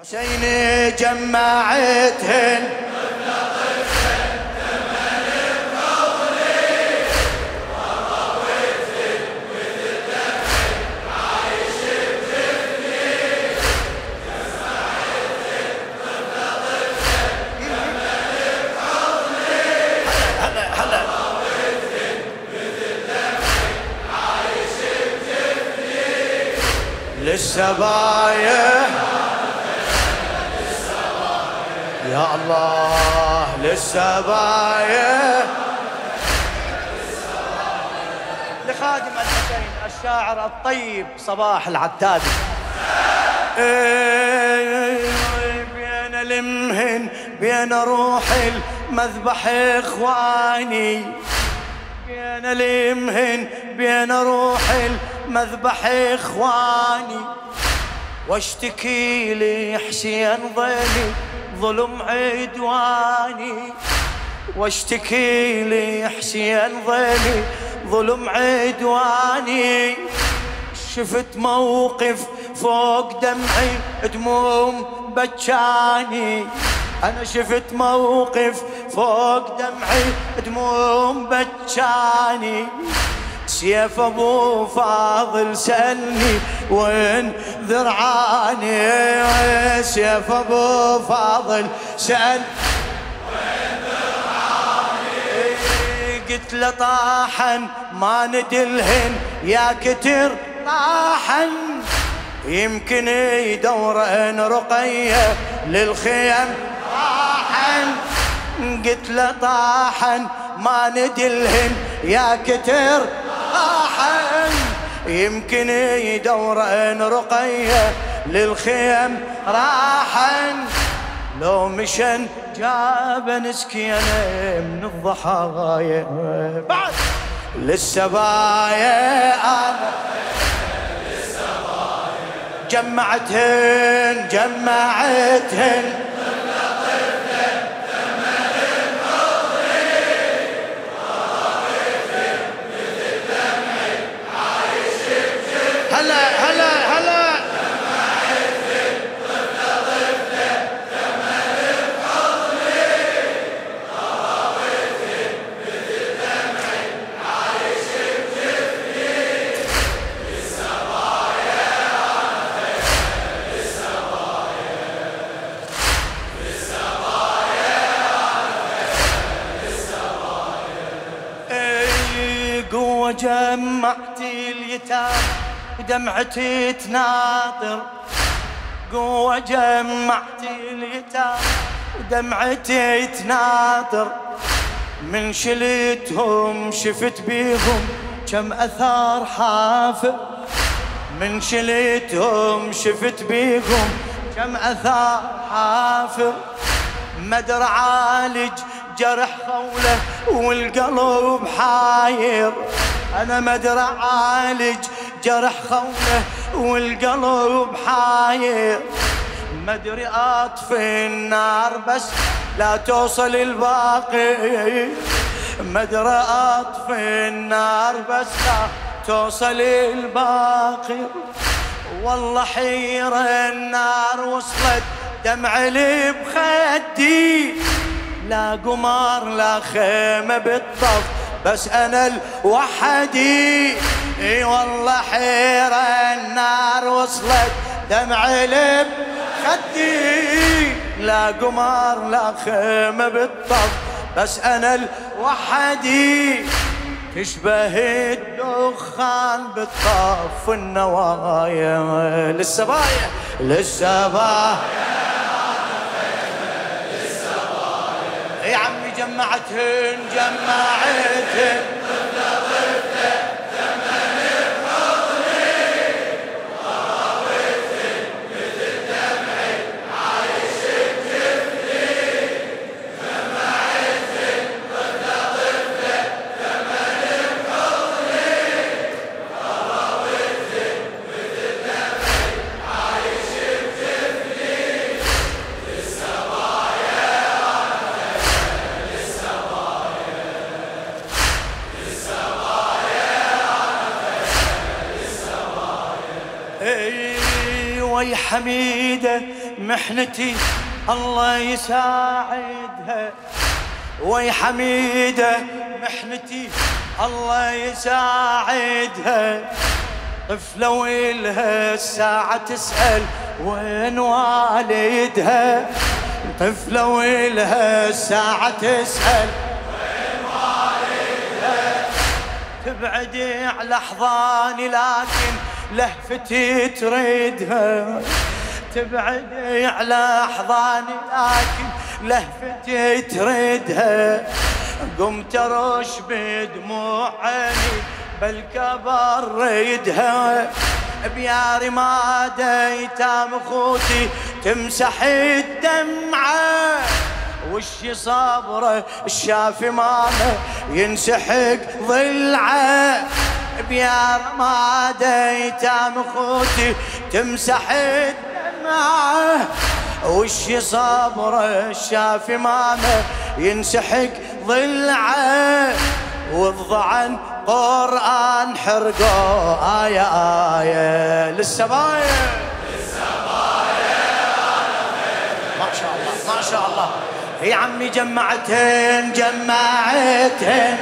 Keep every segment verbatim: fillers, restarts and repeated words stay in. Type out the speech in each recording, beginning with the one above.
حسين جمعتهن للسبايا يا الله للسبايا لخادم الحسين الشاعر الطيب صباح العتادي. بين المهن بين روح المذبح اخواني، بين المهن بين روح المذبح اخواني، واشتكي لي حسين ظلي ظلم عدواني، واشتكي لي حسين ظلي ظلم عدواني. شفت موقف فوق دمعي دموم بجاني، أنا شفت موقف فوق دمعي دموم بجاني. سيف أبو فاضل سألني وين ذرعاني، سيف أبو فاضل سأل وين ذرعاني. قلت له طاحن ما ندلهن يا كتر طاحن، يمكن يدورن رقية للخيم طاحن. قلت له طاحن ما ندلهن يا كتر طاحن، يمكن يدورن رقية للخيم راحن. لو مشن جابن سكينة من الضحايا بعد للسبايا أنا جمعتهن جمعتهن هلا هلا هلا قوة جمعتي اليتامى دمعتي تناطر، قوة جمعتي اليتامى دمعتي تناطر. من شلتهم شفت بيهم كم أثار حافر، من شلتهم شفت بيهم كم أثار حافر. مدر عالج جرح خولة والقلب حاير، أنا مدر عالج جرح خولة والقلب حاير. مدري أطفي النار بس لا توصل الباقي، مدري أطفي النار بس لا توصل الباقي. والله حيرة النار وصلت دمع لي بخدي، لا قمر لا خيمة بالطف بس أنا الوحدي. اي والله حيرة النار وصلت دمع لي بخدي، لا قمر لا خيمة بالطف بس أنا الوحدي. تشبه الدخان بالطف النوايا للسبايا للسبايا يا عمي جمعتهن جمعتهن وي حميدة محنتي الله يساعدها، وي حميدة محنتي الله يساعدها. طفلة ويلها الساعة تسأل وين والدها، طفلة ويلها الساعة تسأل وين والدها. تبعد على أحضاني لكن لهفتي تريدها، تبعد على أحضاني لكن لهفتي تريدها. قمت أرش بدموع عيني بالكبر ريدها، بيا رمادة ايتام اخوتي تمسح الدمعة، وش صبره الشافي ماما ينسحق ضلعه. بيا رمادة ايتام اخوتي تمسح الدمعة، وش صبره الشافي ماما ينسحق ضلعه. والضعن قرآن حرقه آية آية للسبايا ما شاء الله ما شاء الله. يا عمي جمعتهن جمعتهن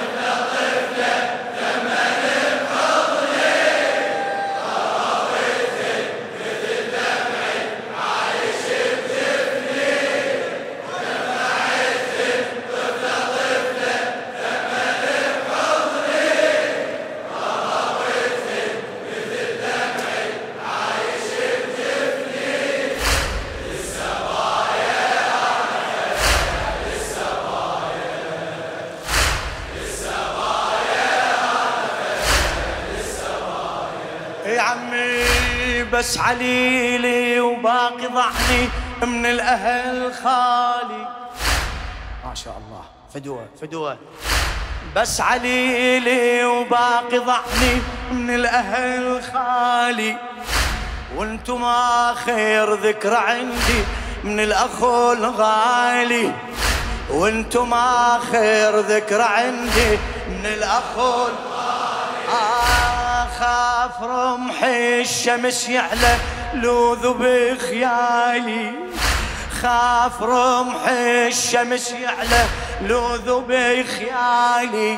بس عليلي وباقي ضعني من الأهل خالي ما شاء الله. فدوة فدوة بس عليلي وباقي ضعني من الأهل خالي، وانتم آخر ذكرى عندي من الأخ الغالي، وانتم آخر ذكرى عندي من الأخ الغالي. خاف رمح الشمس يعلى لوذ بخيالي، خاف رمح الشمس يعلى لوذ بخيالي.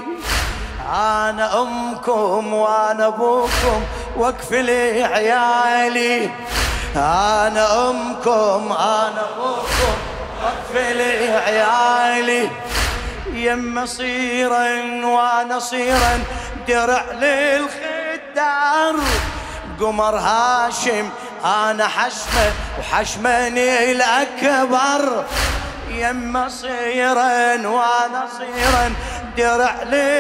أنا أمكم وأنا أبوكم واكفل عيالي، أنا أمكم أنا أبوكم واكفل عيالي. يما صيرا وأنا صيرا درع للخير دار. قمر هاشم أنا حشمه وحشمني الأكبر، يما صيرا وأنا صيرا درع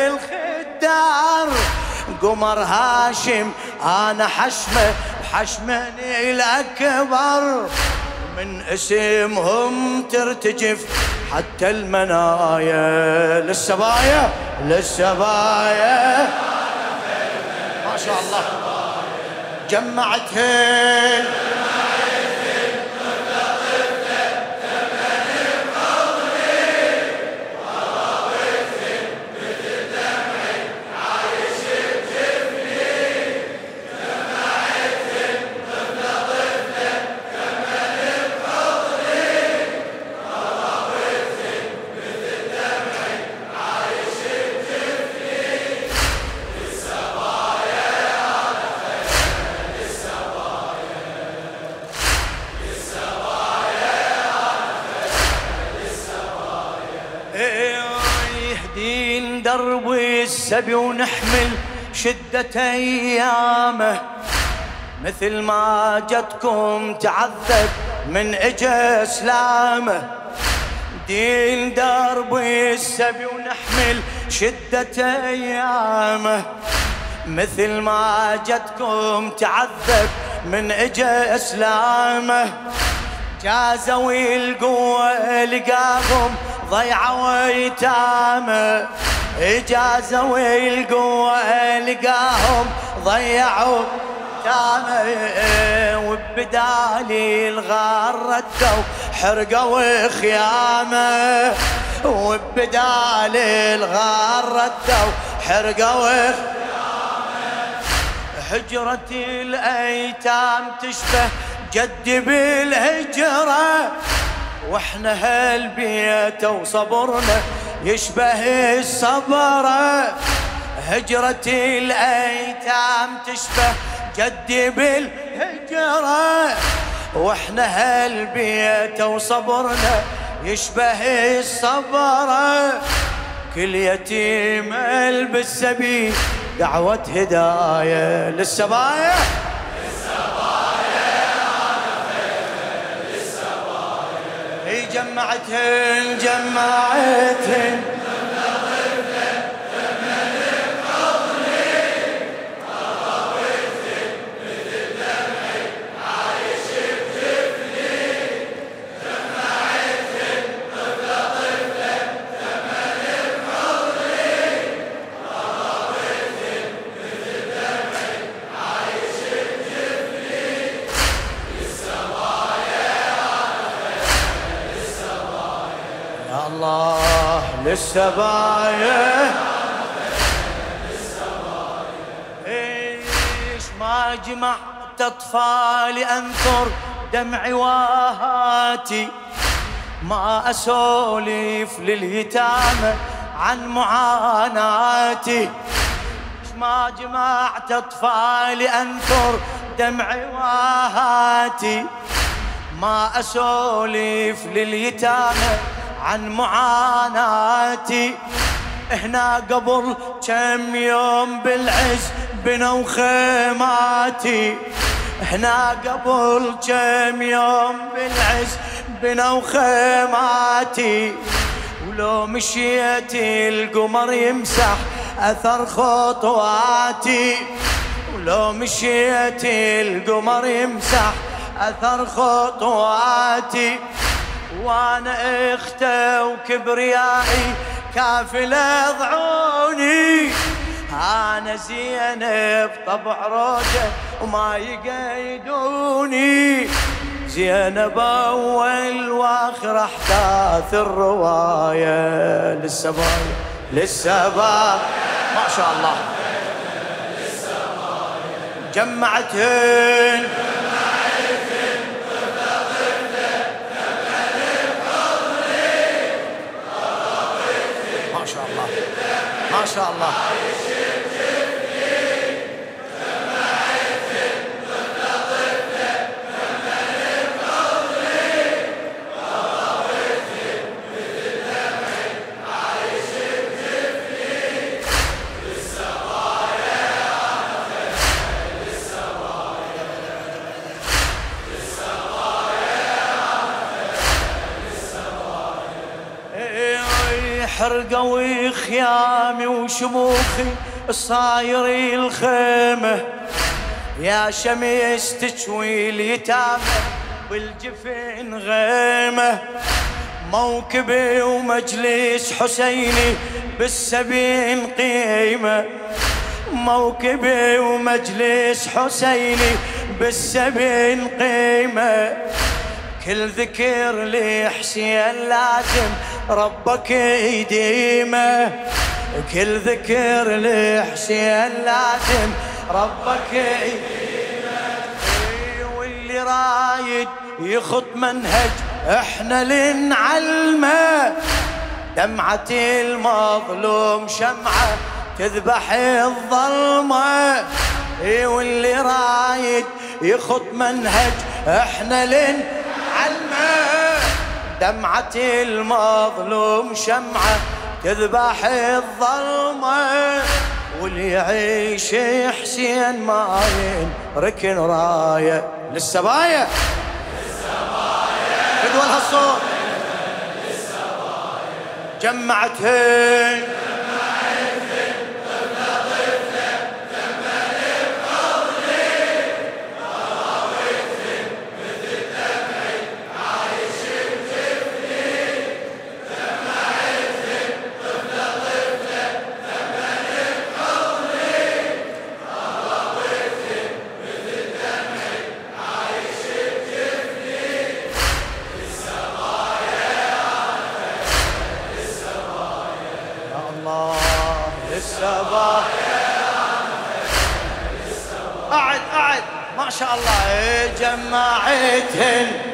للخدار. قمر هاشم أنا حشمه وحشمني الأكبر، من اسمهم ترتجف حتى المنايا للسبايا للسبايا ما شاء الله. جمعتهن يهدين درب السبي ونحمل شدة أيامه، مثل ما جدكم تعذب من اجى اسلامه. دين درب السبي ونحمل شدة أيامه، مثل ما جدكم تعذب من اجى اسلامه. جازوا القوة لقاهم ضيعوا ايتامه، جازوا القوة لقاهم ضيعوا ايتامه. وبدالي الغار ردوا حرقوا خيامه، وبدالي الغار ردوا حرقوا خيامه. حجرة الايتام تشبه جدي بالهجرة واحنا هالبيت وصبرنا يشبه الصبرة. هجرة الأيتام تشبه جدي بالهجرة واحنا هالبيت وصبرنا يشبه الصبرة. كل يتيم بالسبيل دعوة هداية للسبايا هي جمعتهن جمعتهن الله للسبايا. ايش ما جمعت اطفالي انثر دمعي واهاتي ما اسولف لليتامى عن معاناتي. ايش ما جمعت اطفالي انثر دمعي واهاتي ما اسولف لليتامى عن معاناتي. هنا قبل كم يوم بالعز بنوا خيماتي هنا قبل كم يوم بالعز بنوا خيماتي. ولو مشيت القمر يمسح اثر خطواتي ولو مشيت القمر يمسح اثر خطواتي. وانا اخته وكبريائي كافله ضعوني انا زينب طبع روجه وما يقيدوني. زينب اول واخر احداث الروايه للسبايا للسبايا ما شاء الله جمعتهن ما شاء الله. حرقوا خيامي وشموخي صاير الخيمة يا شمس تشوي اليتامى والجفن غيمة. موكبي ومجلس حسيني بالسبين قيمة موكبي ومجلس حسيني بالسبين قيمة. كل ذكر لحسين لازم ربك يديمه كل ذكر لحسين لازم ربك يديمه. واللي رايد يخط منهج احنا لنعلمه دمعة المظلوم شمعة تذبح الظلمة. واللي رايد يخط منهج احنا لنعلمه دمعة المظلوم شمعة تذبح الظلمة. واللي يعيش حسين ماين ركن راية للسبايا فدوى هالصوت جمعتهن شاء الله جمعتهن